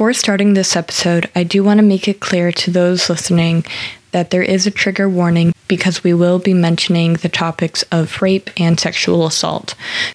Before starting this episode, I do want to make it clear to those listening that there is a trigger warning because we will be mentioning the topics of rape and sexual assault.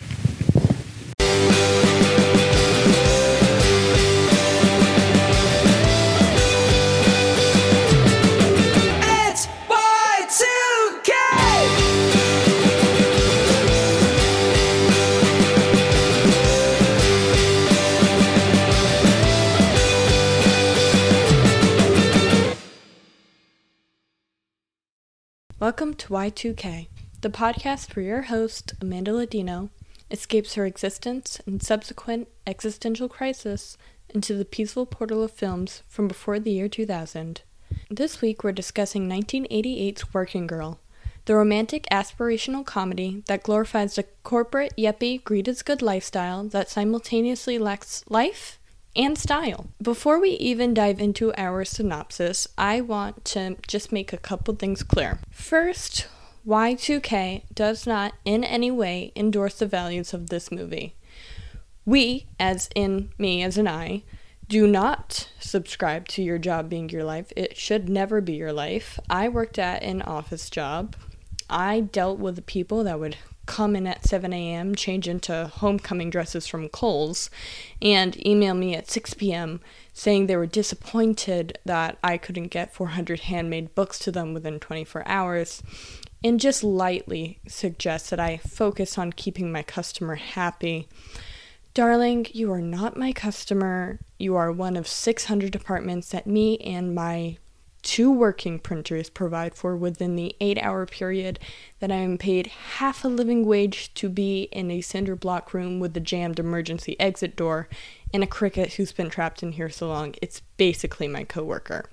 Welcome to Y2K, the podcast where your host, Amanda Ladino, escapes her existence and subsequent existential crisis into the peaceful portal of films from before the year 2000. This week we're discussing 1988's Working Girl, the romantic aspirational comedy that glorifies the corporate, yuppie, greed is good lifestyle that simultaneously lacks life and style. Before we even dive into our synopsis, I want to just make a couple things clear. First, Y2K does not in any way endorse the values of this movie. We, as in me, as in I, do not subscribe to your job being your life. It should never be your life. I worked at an office job. I dealt with the people that would come in at 7 a.m., change into homecoming dresses from Kohl's, and email me at 6 p.m. saying they were disappointed that I couldn't get 400 handmade books to them within 24 hours, and just lightly suggest that I focus on keeping my customer happy. Darling, you are not my customer. You are one of 600 departments that me and my 2 working printers provide for within the 8-hour period that I am paid half a living wage to be in a cinder block room with a jammed emergency exit door and a cricket who's been trapped in here so long. It's basically my coworker.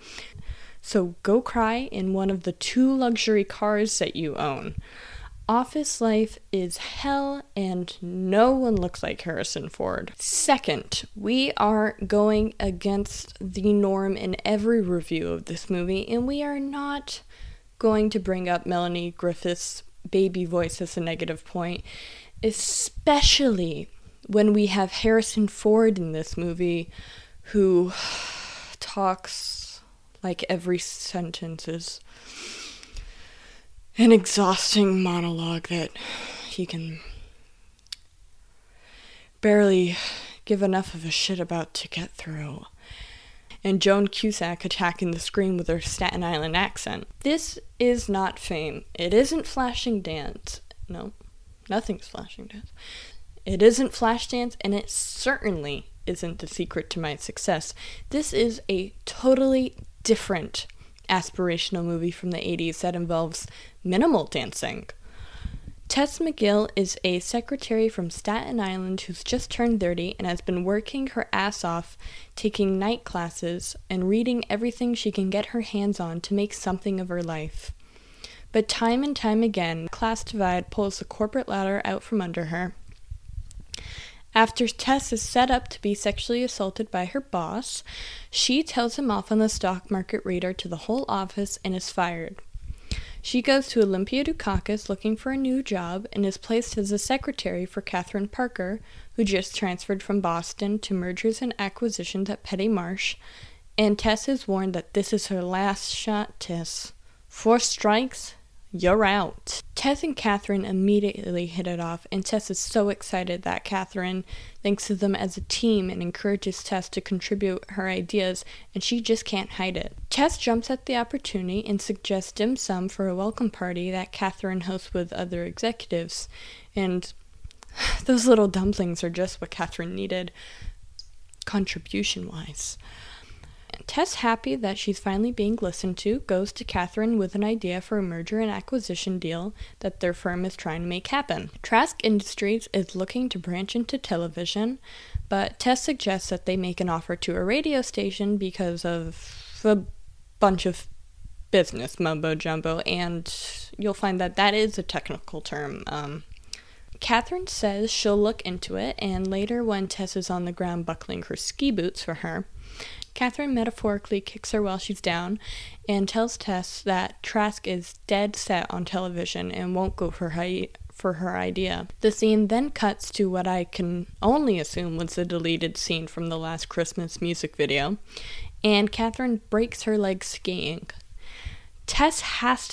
So go cry in one of the 2 luxury cars that you own. Office life is hell and no one looks like Harrison Ford. Second, we are going against the norm in every review of this movie, and we are not going to bring up Melanie Griffith's baby voice as a negative point, especially when we have Harrison Ford in this movie who talks like every sentence is an exhausting monologue that he can barely give enough of a shit about to get through. And Joan Cusack attacking the screen with her Staten Island accent. This is not Fame. It isn't Flashdance. No, nothing's Flashdance. It isn't Flashdance, and it certainly isn't the secret to my success. This is a totally different aspirational movie from the 80s that involves minimal dancing. Tess McGill is a secretary from Staten Island who's just turned 30 and has been working her ass off, taking night classes and reading everything she can get her hands on to make something of her life. But time and time again, class divide pulls the corporate ladder out from under her. After Tess is set up to be sexually assaulted by her boss, she tells him off on the stock market radar to the whole office and is fired. She goes to Olympia Dukakis looking for a new job and is placed as a secretary for Catherine Parker, who just transferred from Boston to mergers and acquisitions at Petty Marsh, and Tess is warned that this is her last shot, Tess. 4 strikes, you're out. Tess and Catherine immediately hit it off, and Tess is so excited that Catherine thinks of them as a team and encourages Tess to contribute her ideas, and she just can't hide it. Tess jumps at the opportunity and suggests dim sum for a welcome party that Catherine hosts with other executives, and those little dumplings are just what Catherine needed, contribution-wise. Tess, happy that she's finally being listened to, goes to Catherine with an idea for a merger and acquisition deal that their firm is trying to make happen. Trask Industries is looking to branch into television, but Tess suggests that they make an offer to a radio station because of a bunch of business mumbo-jumbo, and you'll find that that is a technical term. Catherine says she'll look into it, and later when Tess is on the ground buckling her ski boots for her, Catherine metaphorically kicks her while she's down and tells Tess that Trask is dead set on television and won't go for for her idea. The scene then cuts to what I can only assume was a deleted scene from the last Christmas music video, and Catherine breaks her leg skiing. Tess has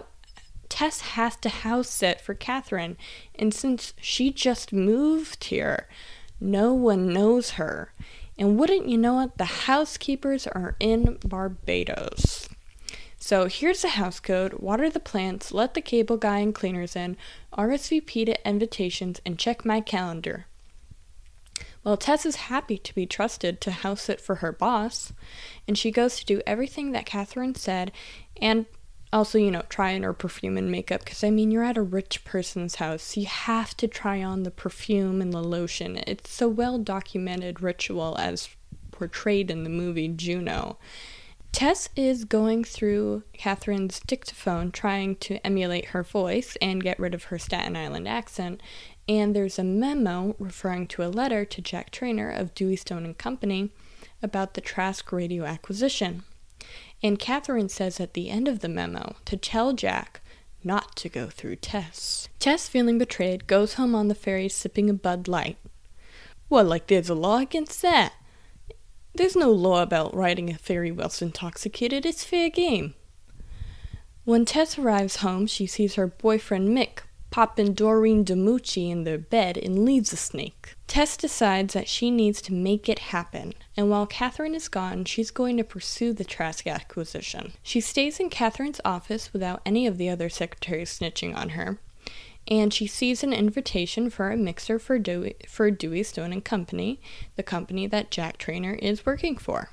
to house sit for Catherine, and since she just moved here, no one knows her. And wouldn't you know it, the housekeepers are in Barbados. So here's the house code: water the plants, let the cable guy and cleaners in, RSVP to invitations, and check my calendar. Well, Tess is happy to be trusted to house sit for her boss, and she goes to do everything that Catherine said, and also, try on her perfume and makeup, because, you're at a rich person's house, so you have to try on the perfume and the lotion. It's a well-documented ritual as portrayed in the movie Juno. Tess is going through Catherine's dictaphone, trying to emulate her voice and get rid of her Staten Island accent, and there's a memo referring to a letter to Jack Trainer of Dewey Stone and Company about the Trask radio acquisition. And Catherine says at the end of the memo to tell Jack not to go through Tess. Tess, feeling betrayed, goes home on the ferry sipping a Bud Light. Well, like there's a law against that. There's no law about riding a ferry whilst intoxicated. It's fair game. When Tess arrives home, she sees her boyfriend Mick popping Doreen DiMucci in their bed and leaves a snake. Tess decides that she needs to make it happen, and while Catherine is gone, she's going to pursue the Trask acquisition. She stays in Catherine's office without any of the other secretaries snitching on her, and she sees an invitation for a mixer for Dewey Stone and Company, the company that Jack Trainer is working for.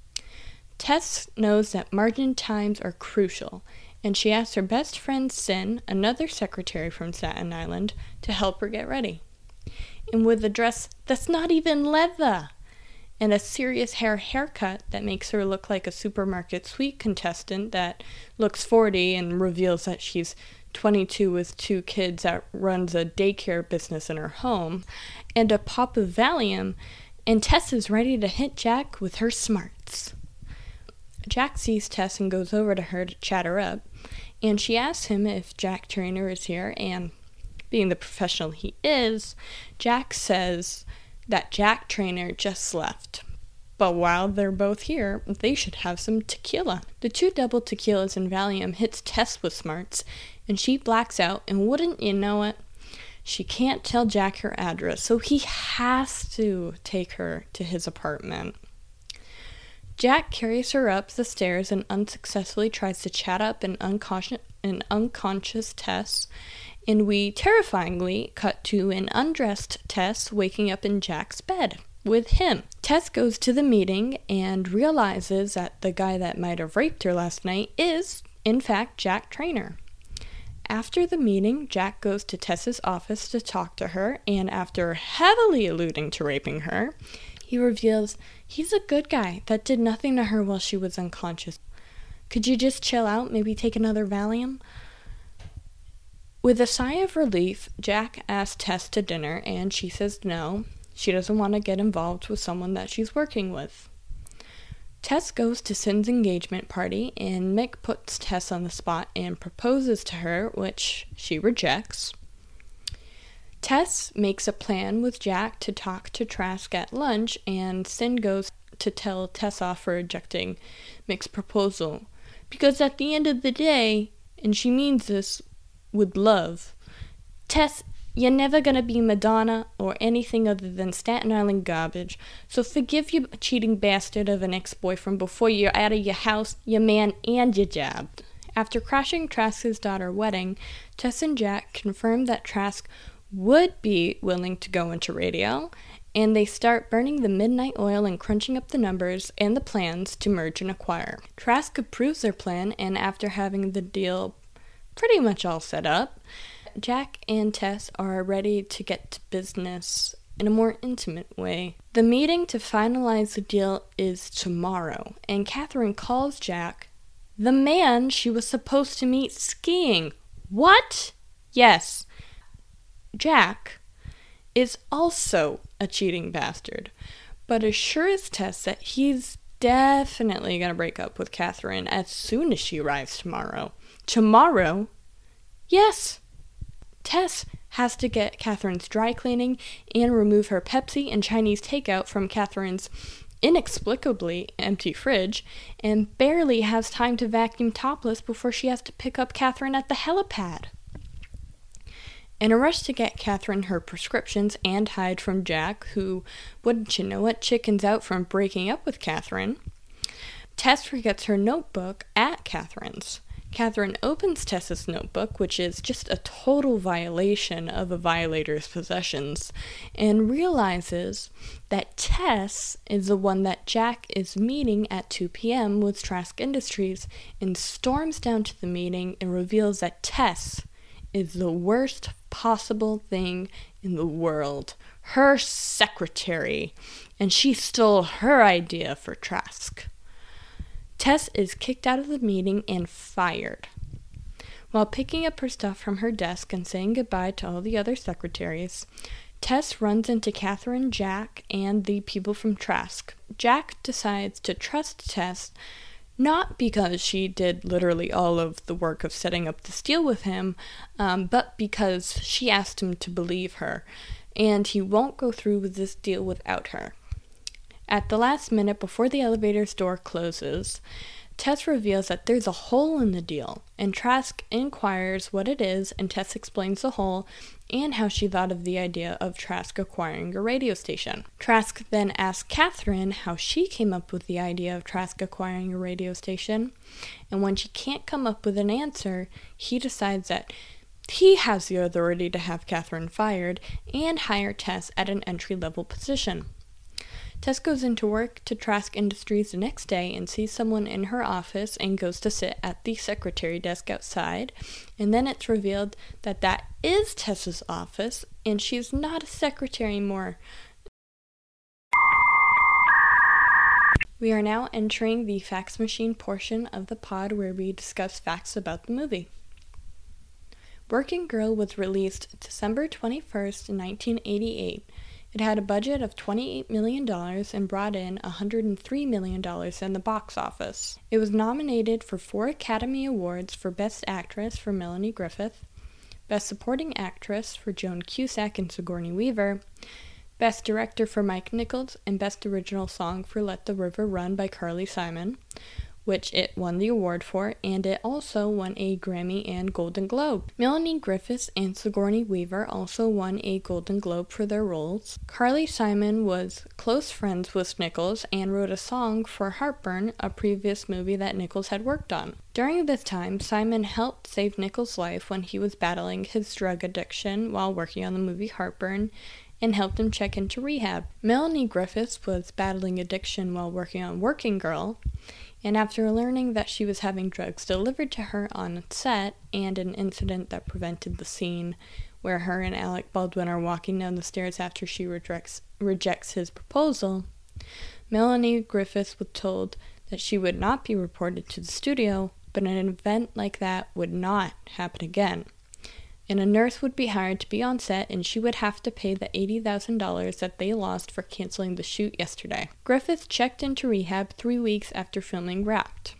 Tess knows that margin times are crucial, and she asks her best friend Sin, another secretary from Staten Island, to help her get ready. And with a dress that's not even leather, and a serious haircut that makes her look like a supermarket sweet contestant that looks 40 and reveals that she's 22 with 2 kids that runs a daycare business in her home, and a pop of Valium, and Tess is ready to hit Jack with her smarts. Jack sees Tess and goes over to her to chat her up, and she asks him if Jack Trainer is here, and being the professional he is, Jack says that Jack Trainer just left. But while they're both here, they should have some tequila. The 2 double tequilas and Valium hits Tess with smarts, and she blacks out, and wouldn't you know it, she can't tell Jack her address, so he has to take her to his apartment. Jack carries her up the stairs and unsuccessfully tries to chat up an unconscious Tess, and we terrifyingly cut to an undressed Tess waking up in Jack's bed with him. Tess goes to the meeting and realizes that the guy that might have raped her last night is, in fact, Jack Trainer. After the meeting, Jack goes to Tess's office to talk to her, and after heavily alluding to raping her, he reveals he's a good guy that did nothing to her while she was unconscious. Could you just chill out, maybe take another Valium? With a sigh of relief, Jack asks Tess to dinner, and she says no. She doesn't want to get involved with someone that she's working with. Tess goes to Sin's engagement party, and Mick puts Tess on the spot and proposes to her, which she rejects. Tess makes a plan with Jack to talk to Trask at lunch, and Sin goes to tell Tess off for rejecting Mick's proposal. Because at the end of the day, and she means this with love, Tess, you're never gonna be Madonna or anything other than Staten Island garbage, so forgive your cheating bastard of an ex-boyfriend before you're out of your house, your man, and your job. After crashing Trask's daughter's wedding, Tess and Jack confirm that Trask would be willing to go into radio, and they start burning the midnight oil and crunching up the numbers and the plans to merge and acquire. Trask approves their plan, and after having the deal pretty much all set up, Jack and Tess are ready to get to business in a more intimate way. The meeting to finalize the deal is tomorrow, and Catherine calls Jack the man she was supposed to meet skiing. What? Yes. Jack is also a cheating bastard, but assures Tess that he's definitely going to break up with Catherine as soon as she arrives tomorrow. Tomorrow? Yes. Tess, has to get Catherine's dry cleaning and remove her Pepsi and Chinese takeout from Catherine's inexplicably empty fridge, and barely has time to vacuum topless before she has to pick up Catherine at the helipad. In a rush to get Catherine her prescriptions and hide from Jack, who, wouldn't you know it, chickens out from breaking up with Catherine, Tess forgets her notebook at Catherine's. Catherine opens Tess's notebook, which is just a total violation of a violator's possessions, and realizes that Tess is the one that Jack is meeting at 2 p.m. with Trask Industries, and storms down to the meeting and reveals that Tess is the worst possible thing in the world. Her secretary, and she stole her idea for Trask. Tess is kicked out of the meeting and fired. While picking up her stuff from her desk and saying goodbye to all the other secretaries, Tess runs into Catherine, Jack, and the people from Trask. Jack decides to trust Tess, not because she did literally all of the work of setting up this deal with him, but because she asked him to believe her, and he won't go through with this deal without her. At the last minute before the elevator's door closes, Tess reveals that there's a hole in the deal, and Trask inquires what it is, and Tess explains the hole and how she thought of the idea of Trask acquiring a radio station. Trask then asks Catherine how she came up with the idea of Trask acquiring a radio station, and when she can't come up with an answer, he decides that he has the authority to have Catherine fired and hire Tess at an entry-level position. Tess goes into work to Trask Industries the next day and sees someone in her office and goes to sit at the secretary desk outside, and then it's revealed that that is Tess's office, and she's not a secretary anymore. We are now entering the fax machine portion of the pod where we discuss facts about the movie. Working Girl was released December 21st, 1988. It had a budget of $28 million and brought in $103 million in the box office. It was nominated for 4 Academy Awards for Best Actress for Melanie Griffith, Best Supporting Actress for Joan Cusack and Sigourney Weaver, Best Director for Mike Nichols, and Best Original Song for Let the River Run by Carly Simon, which it won the award for, and it also won a Grammy and Golden Globe. Melanie Griffith and Sigourney Weaver also won a Golden Globe for their roles. Carly Simon was close friends with Nichols and wrote a song for Heartburn, a previous movie that Nichols had worked on. During this time, Simon helped save Nichols' life when he was battling his drug addiction while working on the movie Heartburn, and helped him check into rehab. Melanie Griffith was battling addiction while working on Working Girl, and after learning that she was having drugs delivered to her on set and an incident that prevented the scene where her and Alec Baldwin are walking down the stairs after she rejects his proposal, Melanie Griffith was told that she would not be reported to the studio, but an event like that would not happen again. And a nurse would be hired to be on set, and she would have to pay the $80,000 that they lost for canceling the shoot yesterday. Griffith checked into rehab 3 weeks after filming wrapped.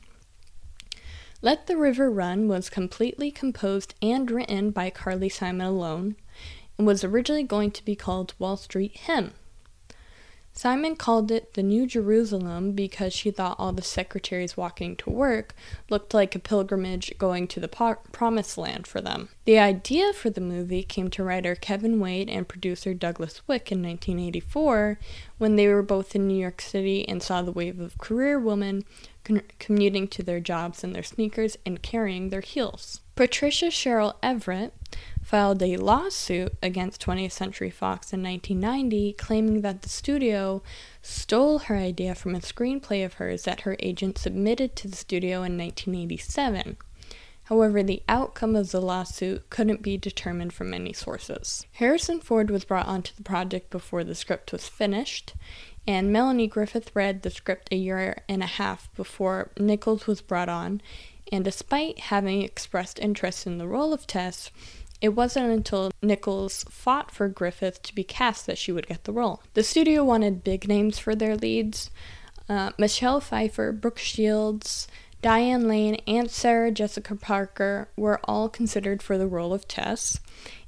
Let the River Run was completely composed and written by Carly Simon alone, and was originally going to be called Wall Street Hymn. Simon called it the New Jerusalem because she thought all the secretaries walking to work looked like a pilgrimage going to the promised land for them. The idea for the movie came to writer Kevin Wade and producer Douglas Wick in 1984 when they were both in New York City and saw the wave of career women commuting to their jobs in their sneakers and carrying their heels. Patricia Cheryl Everett filed a lawsuit against 20th Century Fox in 1990, claiming that the studio stole her idea from a screenplay of hers that her agent submitted to the studio in 1987. However, the outcome of the lawsuit couldn't be determined from any sources. Harrison Ford was brought onto the project before the script was finished, and Melanie Griffith read the script a year and a half before Nichols was brought on, and despite having expressed interest in the role of Tess, it wasn't until Nichols fought for Griffith to be cast that she would get the role. The studio wanted big names for their leads. Michelle Pfeiffer, Brooke Shields, Diane Lane, and Sarah Jessica Parker were all considered for the role of Tess,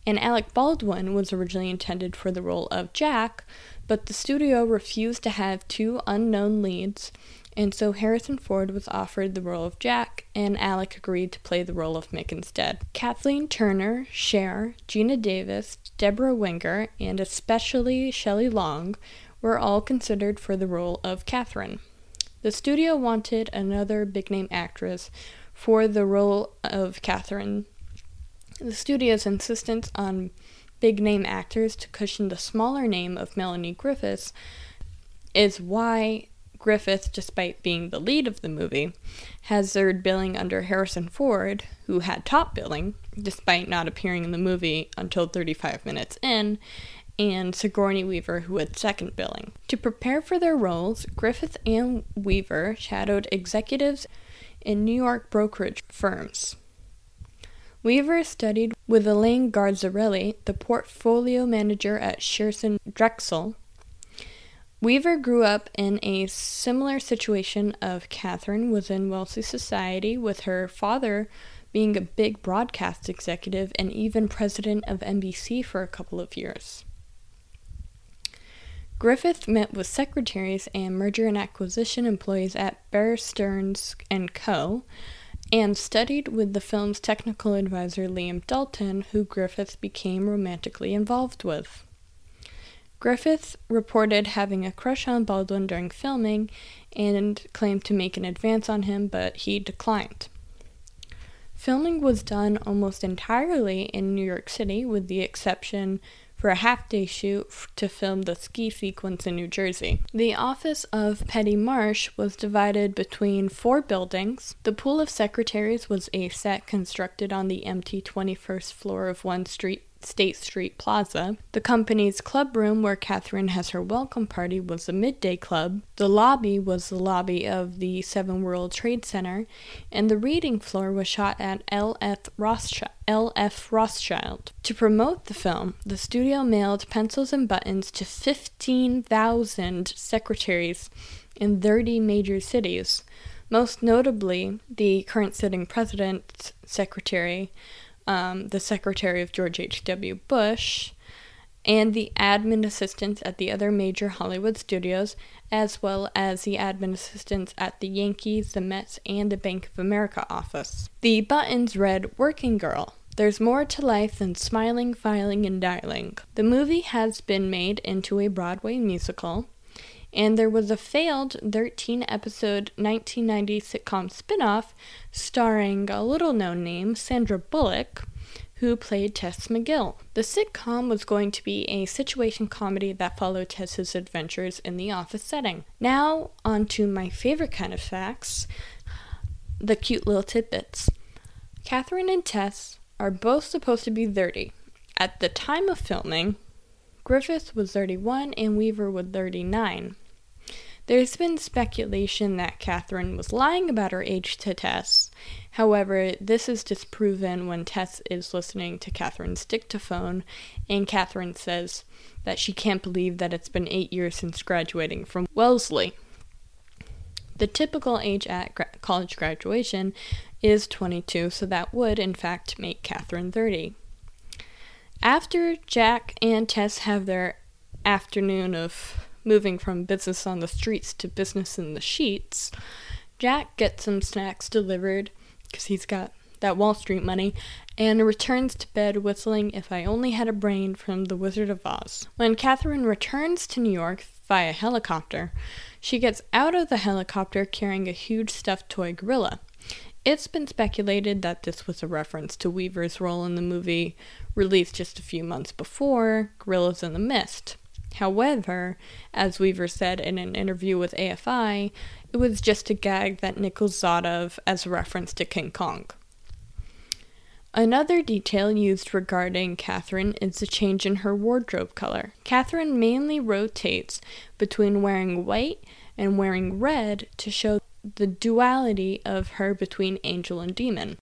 and Alec Baldwin was originally intended for the role of Jack, but the studio refused to have two unknown leads, and so Harrison Ford was offered the role of Jack, and Alec agreed to play the role of Mick instead. Kathleen Turner, Cher, Geena Davis, Deborah Winger, and especially Shelley Long were all considered for the role of Catherine. The studio wanted another big-name actress for the role of Catherine. The studio's insistence on big-name actors to cushion the smaller name of Melanie Griffiths is why Griffith, despite being the lead of the movie, has third billing under Harrison Ford, who had top billing, despite not appearing in the movie until 35 minutes in, and Sigourney Weaver, who had second billing. To prepare for their roles, Griffith and Weaver shadowed executives in New York brokerage firms. Weaver studied with Elaine Garzarelli, the portfolio manager at Shearson Drexel. Weaver grew up in a similar situation of Catherine within wealthy society, with her father being a big broadcast executive and even president of NBC for a couple of years. Griffith met with secretaries and merger and acquisition employees at Bear Stearns & Co., and studied with the film's technical advisor Liam Dalton, who Griffith became romantically involved with. Griffith reported having a crush on Baldwin during filming and claimed to make an advance on him, but he declined. Filming was done almost entirely in New York City, with the exception for a half-day shoot to film the ski sequence in New Jersey. The office of Petty Marsh was divided between 4 buildings. The Pool of Secretaries was a set constructed on the empty 21st floor of State Street Plaza. The company's club room, where Catherine has her welcome party, was the Midday Club. The lobby was the lobby of the Seven World Trade Center, and the reading floor was shot at L.F. Rothschild. To promote the film, the studio mailed pencils and buttons to 15,000 secretaries in 30 major cities, most notably the current sitting president's secretary, the secretary of George H.W. Bush, and the admin assistants at the other major Hollywood studios, as well as the admin assistants at the Yankees, the Mets, and the Bank of America office. The buttons read, "Working Girl. There's more to life than smiling, filing, and dialing." The movie has been made into a Broadway musical, and there was a failed 13-episode 1990 sitcom spin-off starring a little-known name, Sandra Bullock, who played Tess McGill. The sitcom was going to be a situation comedy that followed Tess's adventures in the office setting. Now, on to my favorite kind of facts, the cute little tidbits. Catherine and Tess are both supposed to be 30. At the time of filming, Griffith was 31 and Weaver was 39. There's been speculation that Catherine was lying about her age to Tess. However, this is disproven when Tess is listening to Catherine's dictaphone, and Catherine says that she can't believe that it's been 8 years since graduating from Wellesley. The typical age at college graduation is 22, so that would, in fact, make Catherine 30. After Jack and Tess have their afternoon of moving from business on the streets to business in the sheets, Jack gets some snacks delivered, because he's got that Wall Street money, and returns to bed whistling "If I Only Had a Brain" from The Wizard of Oz. When Catherine returns to New York via helicopter, she gets out of the helicopter carrying a huge stuffed toy gorilla. It's been speculated that this was a reference to Weaver's role in the movie released just a few months before, Gorillas in the Mist. However, as Weaver said in an interview with AFI, it was just a gag that Nichols thought of as a reference to King Kong. Another detail used regarding Catherine is the change in her wardrobe color. Catherine mainly rotates between wearing white and wearing red to show the duality of her between angel and demon.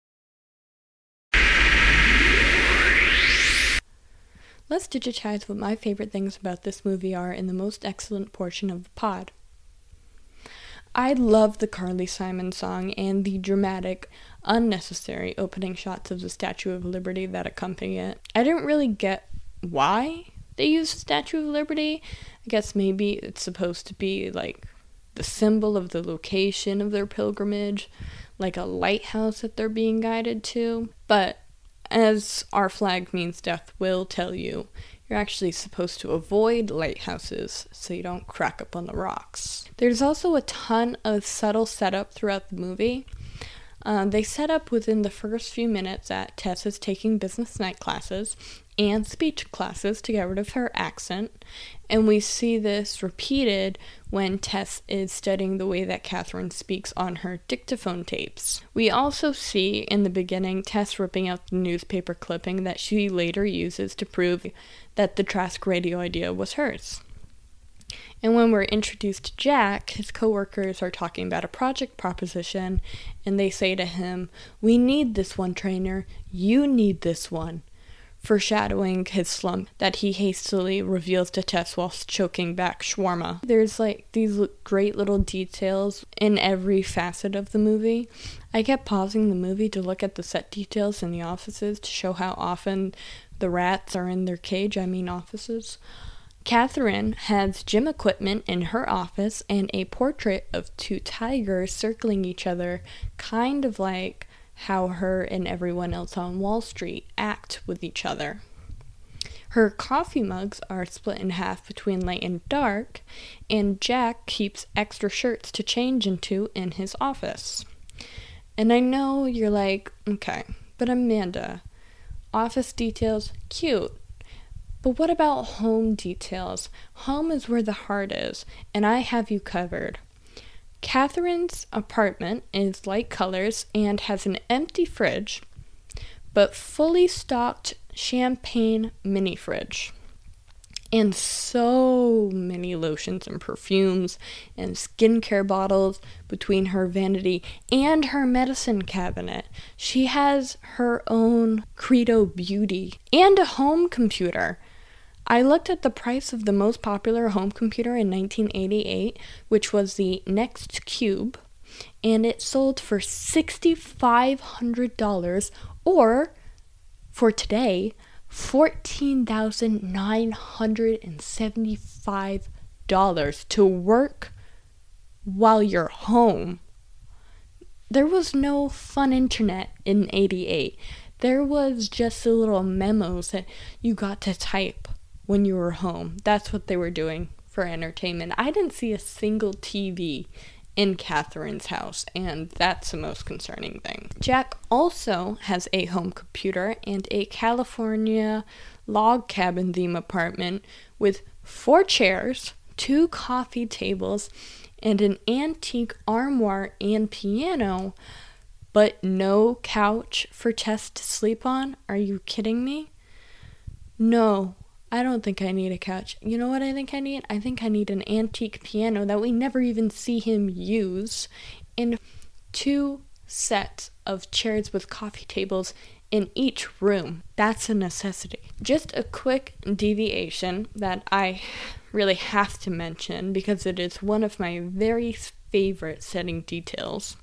Let's digitize what my favorite things about this movie are in the most excellent portion of the pod. I love the Carly Simon song and the dramatic unnecessary opening shots of the Statue of Liberty that accompany it. I didn't really get why they used the Statue of Liberty. I guess maybe it's supposed to be like the symbol of the location of their pilgrimage, like a lighthouse that they're being guided to. But as Our Flag Means Death will tell you, you're actually supposed to avoid lighthouses so you don't crack up on the rocks. There's also a ton of subtle setup throughout the movie. They set up within the first few minutes that Tess is taking business night classes and speech classes to get rid of her accent, and we see this repeated when Tess is studying the way that Catherine speaks on her dictaphone tapes. We also see in the beginning Tess ripping out the newspaper clipping that she later uses to prove that the Trask radio idea was hers. And when we're introduced to Jack, his coworkers are talking about a project proposition, and they say to him, "We need this one, trainer. You need this one," foreshadowing his slump that he hastily reveals to Tess whilst choking back shawarma. There's like these great little details in every facet of the movie. I kept pausing the movie to look at the set details in the offices to show how often the rats are in their cage, offices. Catherine has gym equipment in her office and a portrait of two tigers circling each other, kind of like how her and everyone else on Wall Street act with each other. Her coffee mugs are split in half between light and dark, and Jack keeps extra shirts to change into in his office. And I know you're like, okay, but Amanda, office details, cute. But what about home details? Home is where the heart is, and I have you covered. Catherine's apartment is light colors and has an empty fridge, but fully stocked champagne mini fridge. And so many lotions and perfumes and skincare bottles between her vanity and her medicine cabinet. She has her own Credo Beauty and a home computer. I looked at the price of the most popular home computer in 1988, which was the Next Cube, and it sold for $6,500, or, for today, $14,975 to work while you're home. There was no fun internet in 88. There was just the little memos that you got to type when you were home. That's what they were doing for entertainment. I didn't see a single TV in Catherine's house, and that's the most concerning thing. Jack also has a home computer and a California log cabin theme apartment with 4 chairs, 2 coffee tables, and an antique armoire and piano, but no couch for Tess to sleep on. Are you kidding me? No, I don't think I need a couch. You know what I think I need? I think I need an antique piano that we never even see him use, and 2 sets of chairs with coffee tables in each room. That's a necessity. Just a quick deviation that I really have to mention because it is one of my very favorite setting details.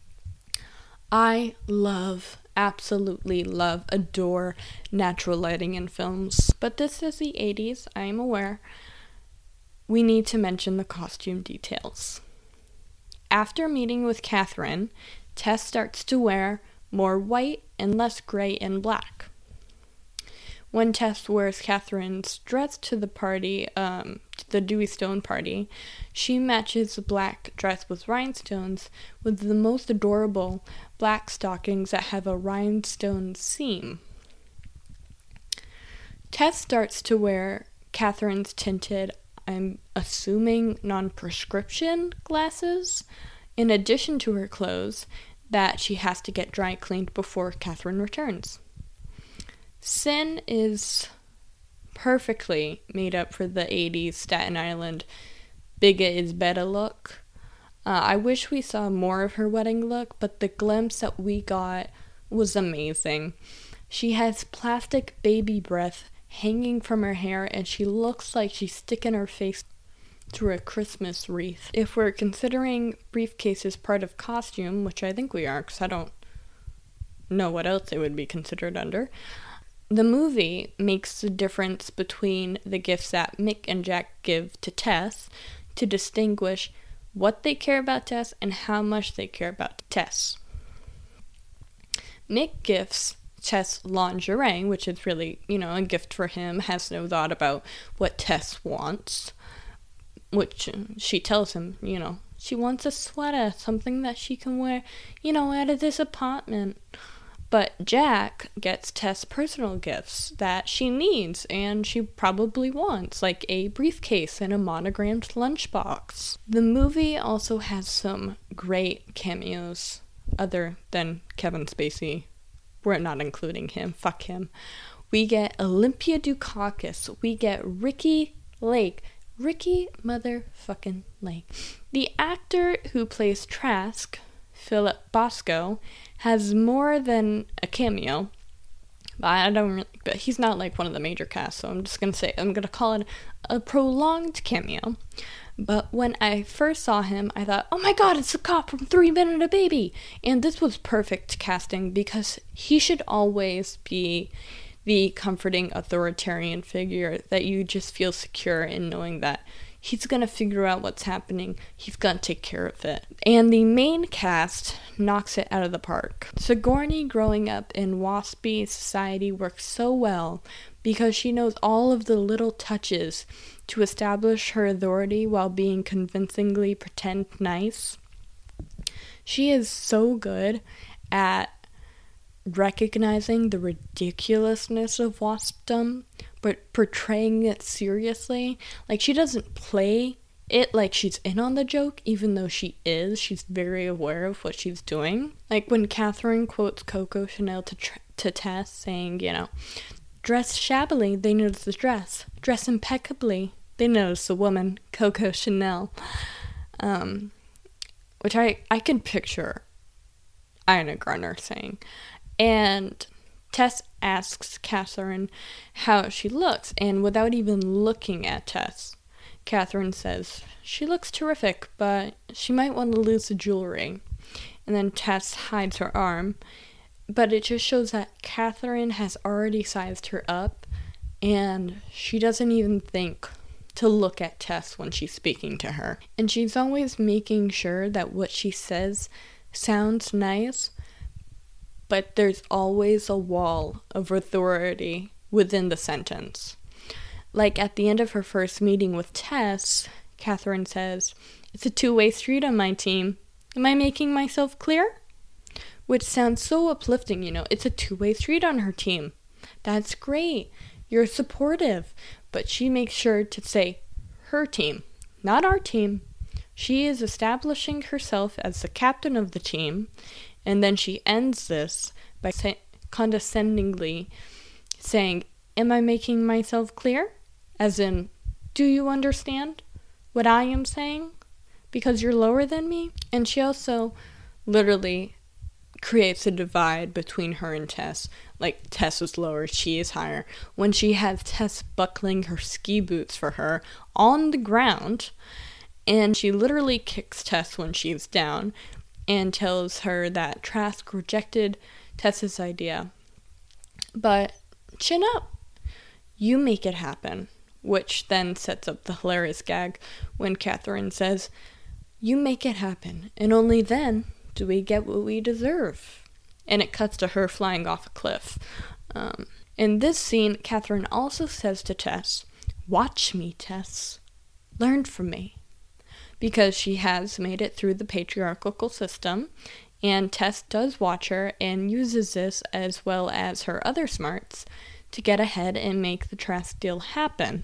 I absolutely love, adore natural lighting in films. But this is the 80s, I am aware. We need to mention the costume details. After meeting with Catherine, Tess starts to wear more white and less gray and black. When Tess wears Catherine's dress to the party, the Dewey Stone party, she matches the black dress with rhinestones with the most adorable black stockings that have a rhinestone seam. Tess starts to wear Catherine's tinted, I'm assuming non-prescription glasses, in addition to her clothes that she has to get dry cleaned before Catherine returns. Sin is perfectly made up for the 80s Staten Island bigger is better look. I wish we saw more of her wedding look, but the glimpse that we got was amazing. She has plastic baby breath hanging from her hair, and she looks like she's sticking her face through a Christmas wreath. If we're considering briefcase as part of costume, which I think we are, because I don't know what else it would be considered under. The movie makes the difference between the gifts that Mick and Jack give to Tess to distinguish what they care about Tess and how much they care about Tess. Mick gifts Tess lingerie, which is really, a gift for him, has no thought about what Tess wants, which she tells him, she wants a sweater, something that she can wear, out of this apartment. But Jack gets Tess personal gifts that she needs and she probably wants, like a briefcase and a monogrammed lunchbox. The movie also has some great cameos other than Kevin Spacey. We're not including him. Fuck him. We get Olympia Dukakis. We get Ricky Lake. Ricky motherfucking Lake. The actor who plays Trask, Philip Bosco, has more than a cameo. But he's not like one of the major casts, so I'm gonna call it a prolonged cameo. But when I first saw him, I thought, oh my god, it's the cop from 3 Minute a Baby! And this was perfect casting because he should always be the comforting authoritarian figure that you just feel secure in knowing that he's gonna figure out what's happening, he's gonna take care of it. And the main cast knocks it out of the park. Sigourney growing up in waspy society works so well because she knows all of the little touches to establish her authority while being convincingly pretend nice. She is so good at recognizing the ridiculousness of waspdom, but portraying it seriously. Like, she doesn't play it like she's in on the joke, even though she's very aware of what she's doing. Like, when Catherine quotes Coco Chanel to Tess, saying, dress shabbily, they notice the dress. Dress impeccably, they notice the woman, Coco Chanel. Which I can picture Ina Garner saying. And Tess asks Catherine how she looks, and without even looking at Tess, Catherine says, she looks terrific, but she might want to lose the jewelry. And then Tess hides her arm, but it just shows that Catherine has already sized her up, and she doesn't even think to look at Tess when she's speaking to her. And she's always making sure that what she says sounds nice, but there's always a wall of authority within the sentence. Like at the end of her first meeting with Tess, Catherine says, it's a two-way street on my team. Am I making myself clear? Which sounds so uplifting, It's a two-way street on her team. That's great. You're supportive. But she makes sure to say her team, not our team. She is establishing herself as the captain of the team, and then she ends this by condescendingly saying, am I making myself clear? As in, do you understand what I am saying? Because you're lower than me? And she also literally creates a divide between her and Tess. Like, Tess is lower, she is higher. When she has Tess buckling her ski boots for her on the ground, and she literally kicks Tess when she's down and tells her that Trask rejected Tess's idea. But chin up. You make it happen. Which then sets up the hilarious gag when Catherine says, you make it happen, and only then do we get what we deserve. And it cuts to her flying off a cliff. In this scene, Catherine also says to Tess, watch me, Tess. Learn from me. Because she has made it through the patriarchal system, and Tess does watch her and uses this as well as her other smarts to get ahead and make the Trask deal happen.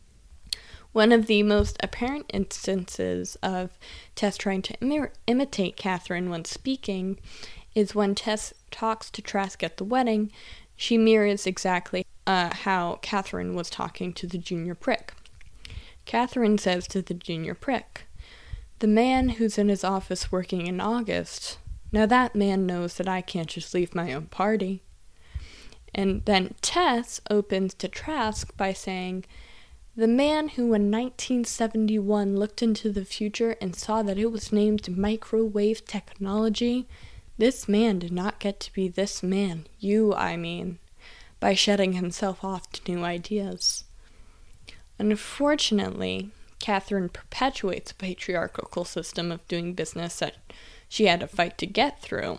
One of the most apparent instances of Tess trying to imitate Catherine when speaking is when Tess talks to Trask at the wedding. She mirrors exactly how Catherine was talking to the junior prick. Catherine says to the junior prick, the man who's in his office working in August, now that man knows that I can't just leave my own party. And then Tess opens to Trask by saying, the man who in 1971 looked into the future and saw that it was named microwave technology, This man did not get to be this man, by shutting himself off to new ideas. Unfortunately, Catherine perpetuates a patriarchal system of doing business that she had to fight to get through.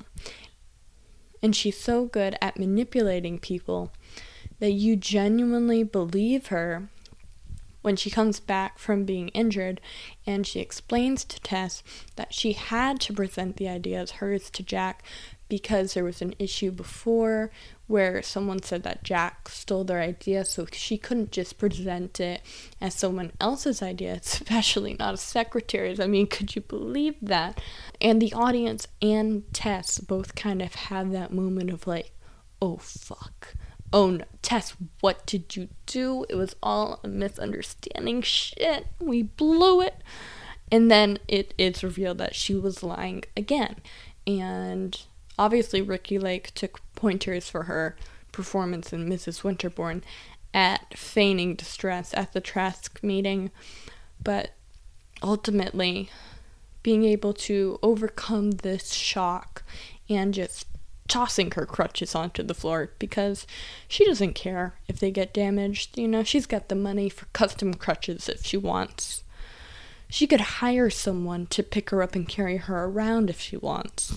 And she's so good at manipulating people that you genuinely believe her when she comes back from being injured, and she explains to Tess that she had to present the idea as hers to Jack because there was an issue before where someone said that Jack stole their idea, so she couldn't just present it as someone else's idea, especially not a secretary's. I mean, could you believe that? And the audience and Tess both kind of have that moment of like, oh fuck. Oh no, Tess, what did you do? It was all a misunderstanding. Shit, we blew it. And then it's revealed that she was lying again. And obviously Ricki Lake took pointers for her performance in Mrs. Winterbourne at feigning distress at the Trask meeting. But ultimately, being able to overcome this shock and just tossing her crutches onto the floor because she doesn't care if they get damaged. You know, she's got the money for custom crutches if she wants. She could hire someone to pick her up and carry her around if she wants.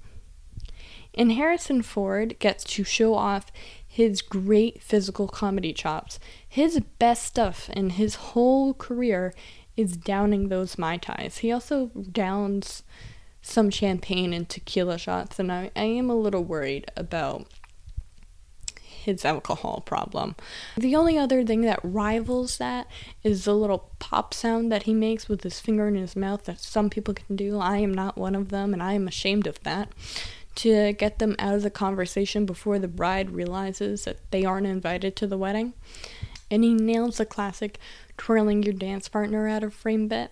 And Harrison Ford gets to show off his great physical comedy chops. His best stuff in his whole career is downing those Mai Tais. He also downs some champagne and tequila shots, and I am a little worried about his alcohol problem. The only other thing that rivals that is the little pop sound that he makes with his finger in his mouth that some people can do. I am not one of them, and I am ashamed of that. To get them out of the conversation before the bride realizes that they aren't invited to the wedding. And he nails the classic twirling your dance partner out of frame bit.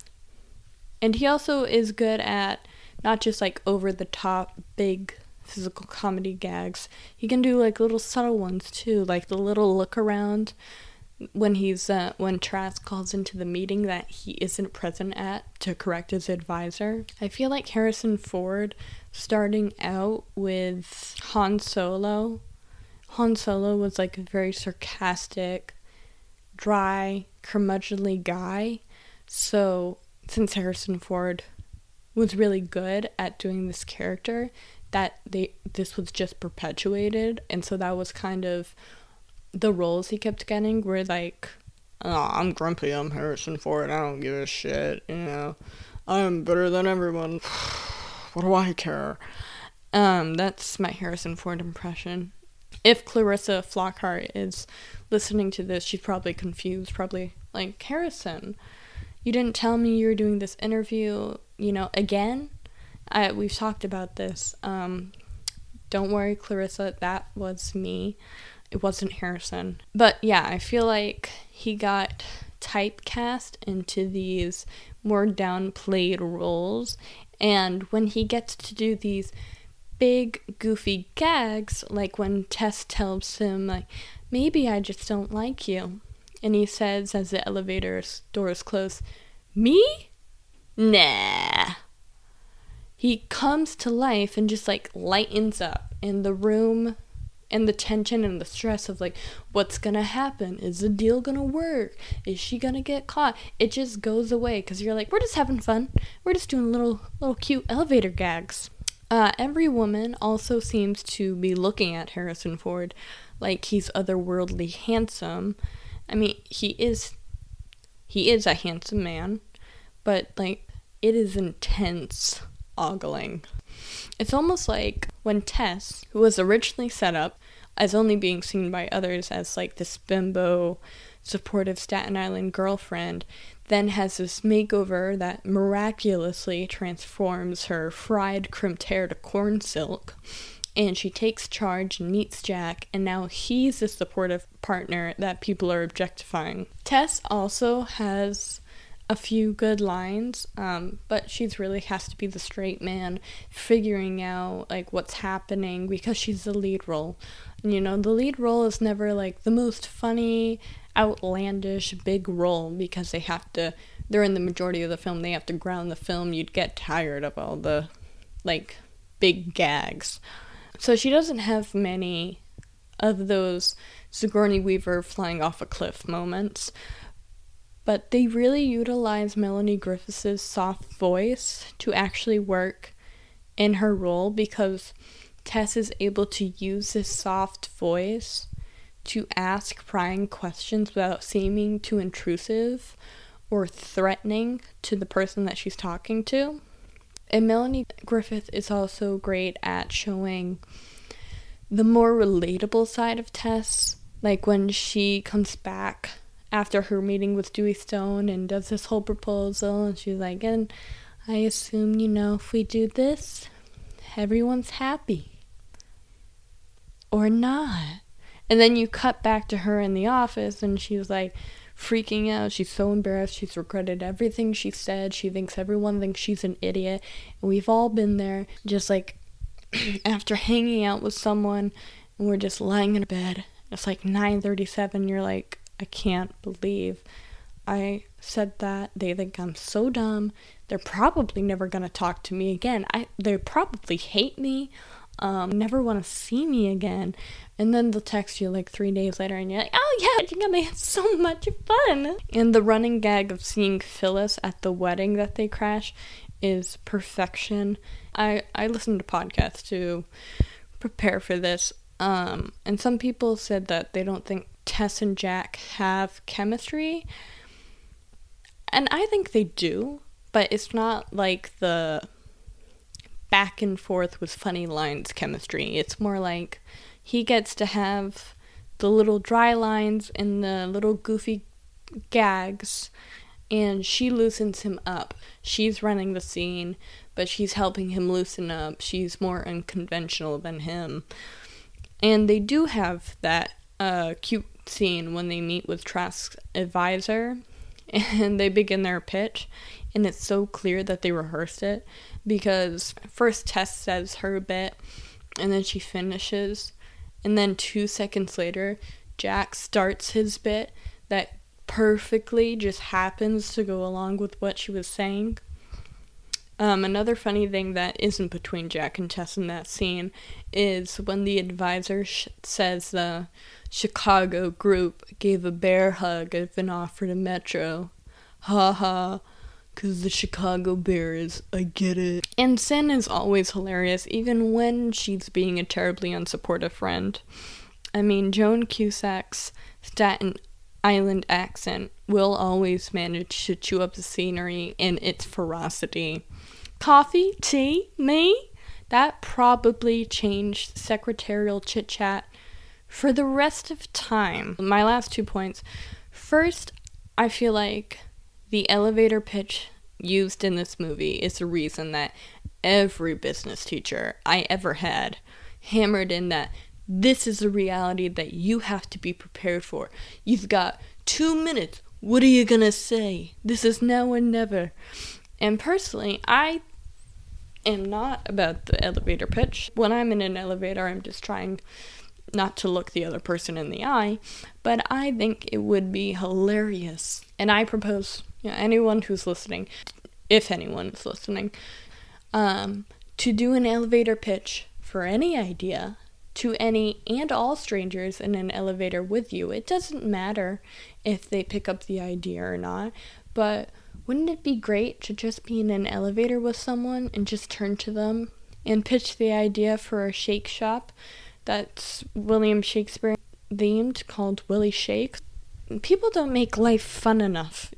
And he also is good at not just like over the top big physical comedy gags. He can do like little subtle ones too, like the little look around when when Trask calls into the meeting that he isn't present at to correct his advisor. I feel like Harrison Ford starting out with Han Solo was like a very sarcastic, dry, curmudgeonly guy. So since Harrison Ford was really good at doing this character, this was just perpetuated, and so that was kind of the roles he kept getting were like, oh, I'm grumpy, I'm Harrison Ford, I don't give a shit, you know, I'm better than everyone, what do I care? That's my Harrison Ford impression. If Clarissa Flockhart is listening to this, she's probably confused, probably like, Harrison, you didn't tell me you were doing this interview, you know, again? We've talked about this. Don't worry, Clarissa, that was me. It wasn't Harrison. But yeah, I feel like he got typecast into these more downplayed roles. And when he gets to do these big, goofy gags, like when Tess tells him, like, maybe I just don't like you. And he says, as the elevator doors close, me? Nah. He comes to life and just, like, lightens up. And the room and the tension and the stress of, like, what's gonna happen? Is the deal gonna work? Is she gonna get caught? It just goes away because you're like, we're just having fun. We're just doing little cute elevator gags. Every woman also seems to be looking at Harrison Ford like he's otherworldly handsome. I mean, he is a handsome man, but, like, it is intense ogling. It's almost like when Tess, who was originally set up as only being seen by others as, like, this bimbo, supportive Staten Island girlfriend, then has this makeover that miraculously transforms her fried crimped hair to corn silk. And she takes charge and meets Jack, and now he's the supportive partner that people are objectifying. Tess also has a few good lines, but she's really has to be the straight man figuring out, like, what's happening because she's the lead role. And, you know, the lead role is never, like, the most funny, outlandish, big role because they're in the majority of the film, they have to ground the film. You'd get tired of all the, like, big gags. So she doesn't have many of those Sigourney Weaver flying off a cliff moments. But they really utilize Melanie Griffith's soft voice to actually work in her role, because Tess is able to use this soft voice to ask prying questions without seeming too intrusive or threatening to the person that she's talking to. And Melanie Griffith is also great at showing the more relatable side of Tess, like when she comes back after her meeting with Dewey Stone and does this whole proposal, and she's like, and I assume, if we do this, everyone's happy. Or not. And then you cut back to her in the office, and she's like freaking out. She's so embarrassed. She's regretted everything she said. She thinks everyone thinks she's an idiot. And we've all been there, just like after hanging out with someone, and we're just lying in bed. It's like 9:37. You're like, I can't believe I said that. They think I'm so dumb. They're probably never going to talk to me again. They probably hate me. Never want to see me again. And then they'll text you like 3 days later and you're like, oh yeah, you're gonna have so much fun. And the running gag of seeing Phyllis at the wedding that they crash is perfection. I listened to podcasts to prepare for this. And some people said that they don't think Tess and Jack have chemistry. And I think they do, but it's not like the back and forth with funny lines chemistry. It's more like he gets to have the little dry lines and the little goofy gags, and she loosens him up. She's running the scene, but she's helping him loosen up. She's more unconventional than him. And they do have that cute scene when they meet with Trask's advisor and they begin their pitch, and it's so clear that they rehearsed it, because first Tess says her bit and then she finishes, and then 2 seconds later Jack starts his bit that perfectly just happens to go along with what she was saying. Another funny thing that isn't between Jack and Tess in that scene is when the advisor says the Chicago group gave a bear hug if an offer to Metro. Ha ha, 'cause the Chicago Bears, I get it. And Sin is always hilarious, even when she's being a terribly unsupportive friend. I mean, Joan Cusack's Staten Island accent will always manage to chew up the scenery in its ferocity. Coffee? Tea? Me? That probably changed secretarial chit-chat for the rest of time. My last 2 points. First, I feel like the elevator pitch used in this movie is the reason that every business teacher I ever had hammered in that this is a reality that you have to be prepared for. You've got 2 minutes. What are you gonna say? This is now or never. And personally, I am not about the elevator pitch. When I'm in an elevator, I'm just trying not to look the other person in the eye, but I think it would be hilarious. And I propose, anyone who's listening, if anyone is listening, to do an elevator pitch for any idea to any and all strangers in an elevator with you. It doesn't matter if they pick up the idea or not, but wouldn't it be great to just be in an elevator with someone and just turn to them and pitch the idea for a shake shop that's William Shakespeare themed called Willie Shakes? People don't make life fun enough,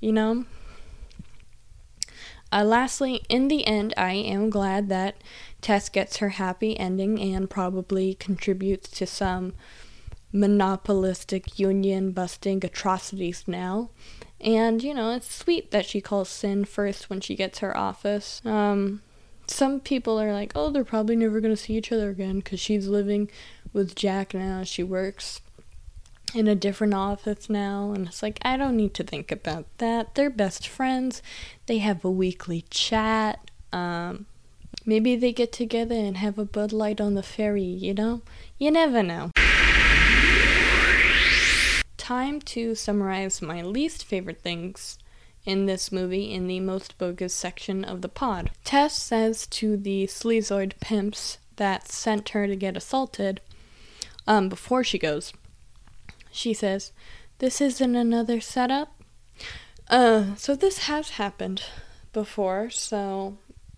Lastly, in the end, I am glad that Tess gets her happy ending and probably contributes to some monopolistic union-busting atrocities now. And, it's sweet that she calls Sin first when she gets her office. Some people are like, oh, they're probably never going to see each other again because she's living with Jack now. She works in a different office now, and it's like, I don't need to think about that. They're best friends. They have a weekly chat. Maybe they get together and have a Bud Light on the ferry, You never know. Time to summarize my least favorite things in this movie in the most bogus section of the pod. Tess says to the sleazoid pimps that sent her to get assaulted, before she goes, she says, "This isn't another setup?" So this has happened before, so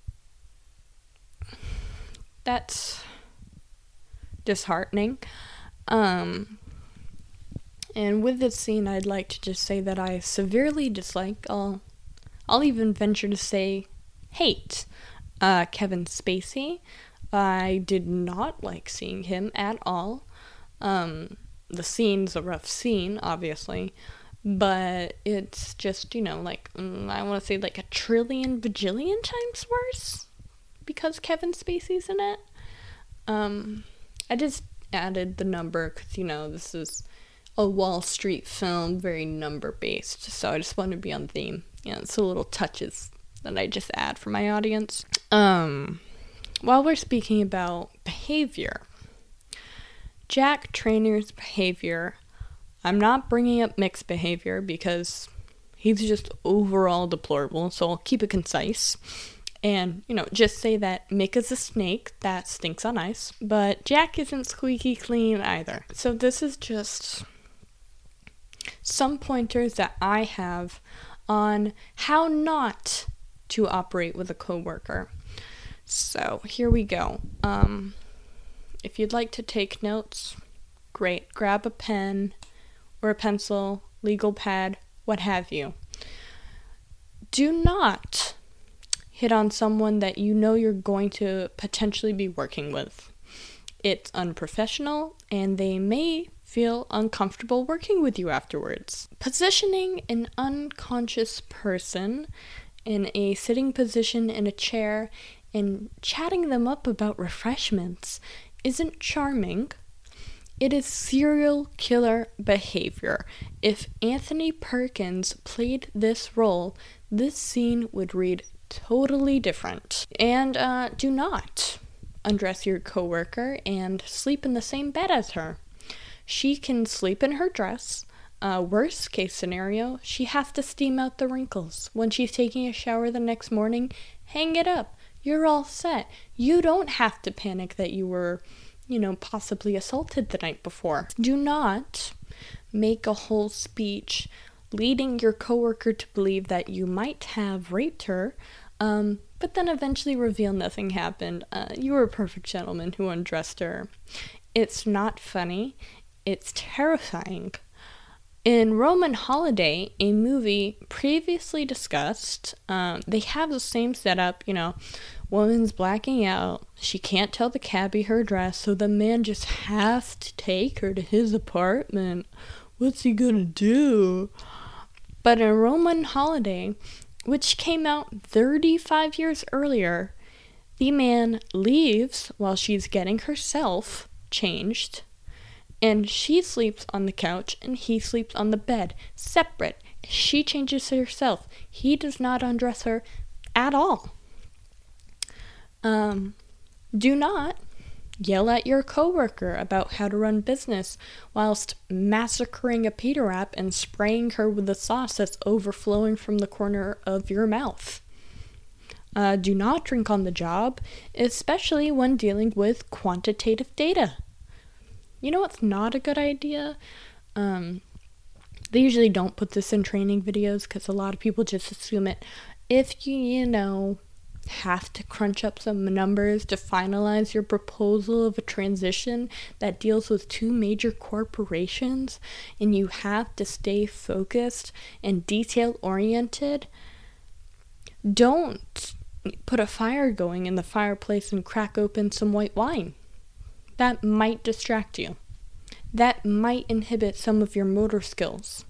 that's disheartening. And with this scene, I'd like to just say that I severely dislike, I'll even venture to say hate, Kevin Spacey. I did not like seeing him at all. The scene's a rough scene, obviously, but it's just, I want to say like a trillion bajillion times worse because Kevin Spacey's in it. I just added the number because, this is a Wall Street film, very number-based, so I just want to be on theme. It's the little touches that I just add for my audience. While we're speaking about behavior, Jack Trainor's behavior, I'm not bringing up Mick's behavior because he's just overall deplorable, so I'll keep it concise. And, just say that Mick is a snake that stinks on ice, but Jack isn't squeaky clean either. So this is just some pointers that I have on how not to operate with a coworker. So here we go. If you'd like to take notes, great. Grab a pen or a pencil, legal pad, what have you. Do not hit on someone that you're going to potentially be working with. It's unprofessional, and they may feel uncomfortable working with you afterwards. Positioning an unconscious person in a sitting position in a chair and chatting them up about refreshments isn't charming. It is serial killer behavior. If Anthony Perkins played this role, this scene would read totally different. And do not undress your coworker and sleep in the same bed as her. She can sleep in her dress. Worst case scenario, she has to steam out the wrinkles. When she's taking a shower the next morning, hang it up. You're all set. You don't have to panic that you were, possibly assaulted the night before. Do not make a whole speech leading your coworker to believe that you might have raped her, but then eventually reveal nothing happened. You were a perfect gentleman who undressed her. It's not funny. It's terrifying. In Roman Holiday, a movie previously discussed, they have the same setup, woman's blacking out, she can't tell the cabbie her address, so the man just has to take her to his apartment. What's he gonna do? But in Roman Holiday, which came out 35 years earlier, the man leaves while she's getting herself changed, and she sleeps on the couch and he sleeps on the bed, separate. She changes herself. He does not undress her at all. Do not yell at your coworker about how to run business whilst massacring a pita wrap and spraying her with the sauce that's overflowing from the corner of your mouth. Do not drink on the job, especially when dealing with quantitative data. You know what's not a good idea? They usually don't put this in training videos because a lot of people just assume it. If you, have to crunch up some numbers to finalize your proposal of a transition that deals with two major corporations, and you have to stay focused and detail-oriented, don't put a fire going in the fireplace and crack open some white wine. That might distract you. That might inhibit some of your motor skills.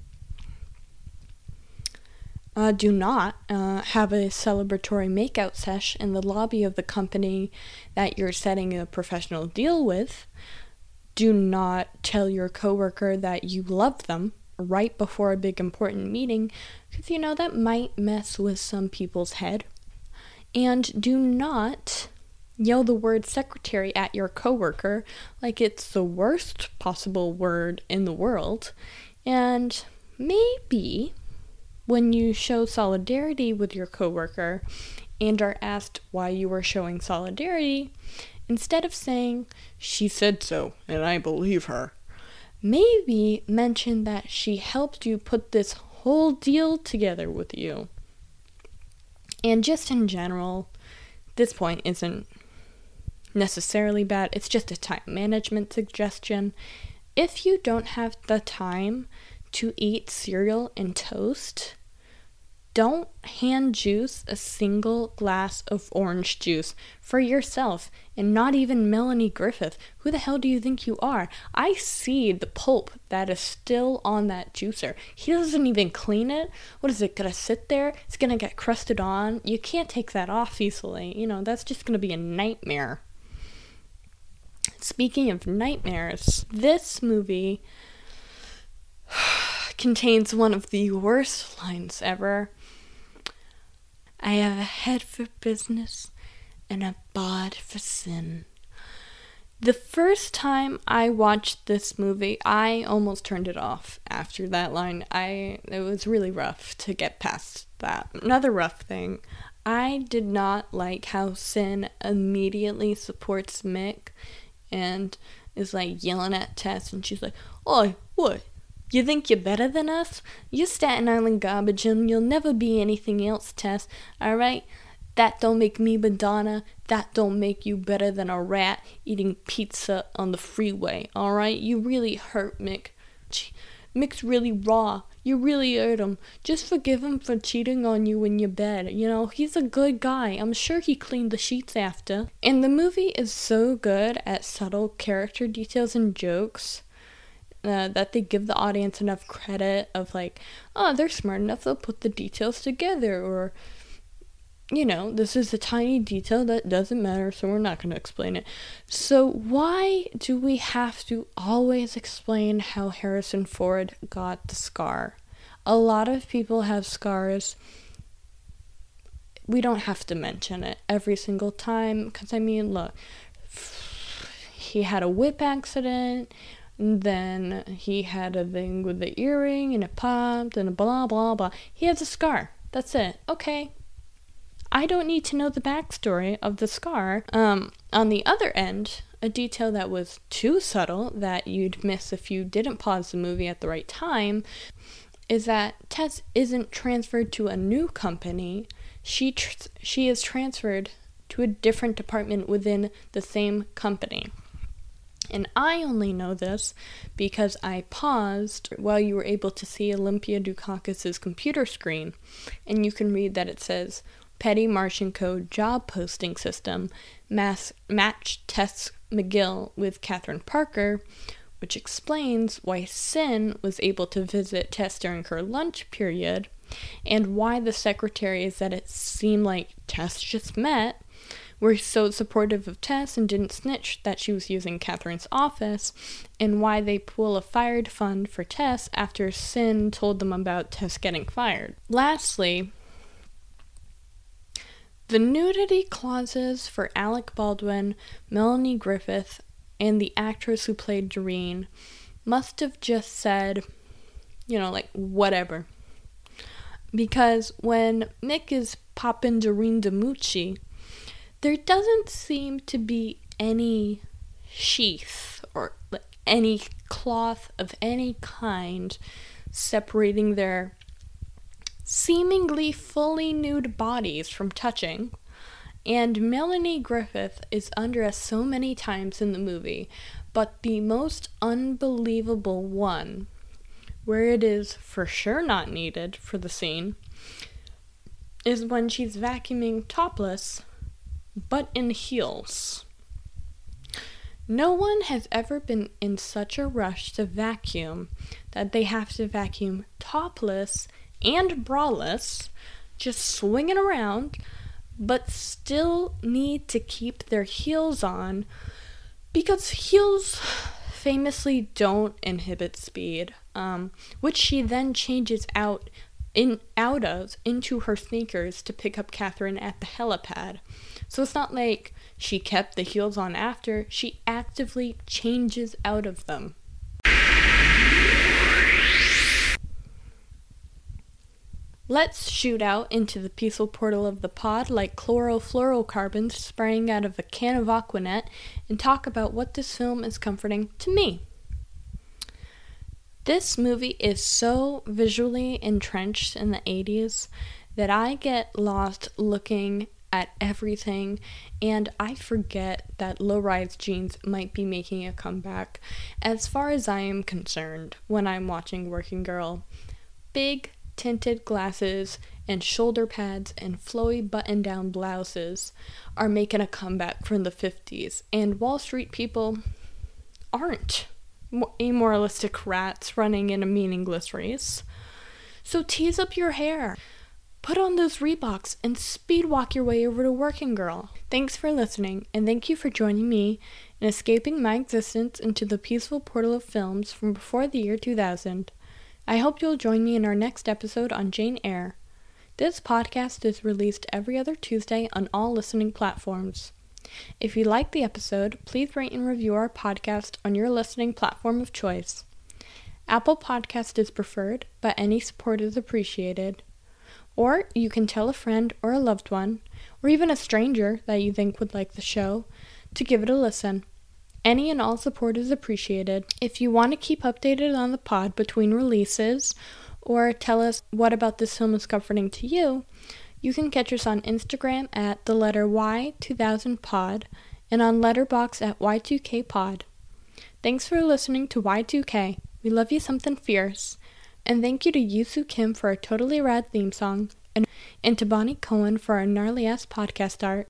Do not have a celebratory makeout sesh in the lobby of the company that you're setting a professional deal with. Do not tell your coworker that you love them right before a big important meeting, because that might mess with some people's head. And do not yell the word secretary at your coworker like it's the worst possible word in the world. And maybe when you show solidarity with your coworker and are asked why you are showing solidarity, instead of saying, "She said so, and I believe her," maybe mention that she helped you put this whole deal together with you. And just in general, this point isn't necessarily bad. It's just a time management suggestion. If you don't have the time to eat cereal and toast, don't hand juice a single glass of orange juice for yourself, and not even Melanie Griffith. Who the hell do you think you are? I see the pulp that is still on that juicer. He doesn't even clean it. What is it, gonna sit there? It's gonna get crusted on. You can't take that off easily. That's just gonna be a nightmare. Speaking of nightmares, this movie contains one of the worst lines ever. "I have a head for business and a bod for sin." The first time I watched this movie, I almost turned it off after that line. It was really rough to get past that. Another rough thing, I did not like how Sin immediately supports Mick and is like yelling at Tess, and she's like, "Oi, what? You think you're better than us? You're Staten Island garbage and you'll never be anything else, Tess, alright? That don't make me Madonna. That don't make you better than a rat eating pizza on the freeway, alright? You really hurt Mick. Mick's really raw. You really hurt him. Just forgive him for cheating on you in your bed. He's a good guy. I'm sure he cleaned the sheets after." And the movie is so good at subtle character details and jokes that they give the audience enough credit of like, oh, they're smart enough, they'll put the details together, or, this is a tiny detail that doesn't matter, so we're not going to explain it. So why do we have to always explain how Harrison Ford got the scar? A lot of people have scars. We don't have to mention it every single time, because look, he had a whip accident, and then he had a thing with the earring, and it popped, and blah, blah, blah. He has a scar. That's it. Okay. I don't need to know the backstory of the scar. On the other end, a detail that was too subtle that you'd miss if you didn't pause the movie at the right time is that Tess isn't transferred to a new company. She is transferred to a different department within the same company. And I only know this because I paused while you were able to see Olympia Dukakis' computer screen, and you can read that it says, "Petty Martian Code job posting system matched Tess McGill with Catherine Parker," which explains why Sin was able to visit Tess during her lunch period, and why the secretaries that it seemed like Tess just met were so supportive of Tess and didn't snitch that she was using Catherine's office, and why they pull a fired fund for Tess after Sin told them about Tess getting fired. Lastly, the nudity clauses for Alec Baldwin, Melanie Griffith, and the actress who played Doreen must have just said, whatever. Because when Mick is popping Doreen DiMucci, there doesn't seem to be any sheath or any cloth of any kind separating their seemingly fully nude bodies from touching. And Melanie Griffith is undressed so many times in the movie, but the most unbelievable one, where it is for sure not needed for the scene, is when she's vacuuming topless, but in heels. No one has ever been in such a rush to vacuum that they have to vacuum topless and braless, just swinging around, but still need to keep their heels on, because heels famously don't inhibit speed, which she then changes out of into her sneakers to pick up Catherine at the helipad. So it's not like she kept the heels on after, she actively changes out of them. Let's shoot out into the peaceful portal of the pod like chlorofluorocarbons spraying out of a can of Aquanet and talk about what this film is comforting to me. This movie is so visually entrenched in the 80s that I get lost looking at everything, and I forget that low-rise jeans might be making a comeback as far as I am concerned when I'm watching Working Girl. Big tinted glasses and shoulder pads and flowy button-down blouses are making a comeback from the 50s, and Wall Street people aren't amoralistic rats running in a meaningless race. So tease up your hair, put on those Reeboks, and speed walk your way over to Working Girl. Thanks for listening, and thank you for joining me in escaping my existence into the peaceful portal of films from before the year 2000. I hope you'll join me in our next episode on Jane Eyre. This podcast is released every other Tuesday on all listening platforms. If you like the episode, please rate and review our podcast on your listening platform of choice. Apple Podcast is preferred, but any support is appreciated. Or you can tell a friend or a loved one, or even a stranger that you think would like the show, to give it a listen. Any and all support is appreciated. If you want to keep updated on the pod between releases, or tell us what about this film is comforting to you, you can catch us on Instagram at the letter Y2000pod and on Letterboxd at Y2KPod. Thanks for listening to Y2K. We love you something fierce. And thank you to Yusu Kim for our totally rad theme song, and to Bonnie Cohen for our gnarly-ass podcast art.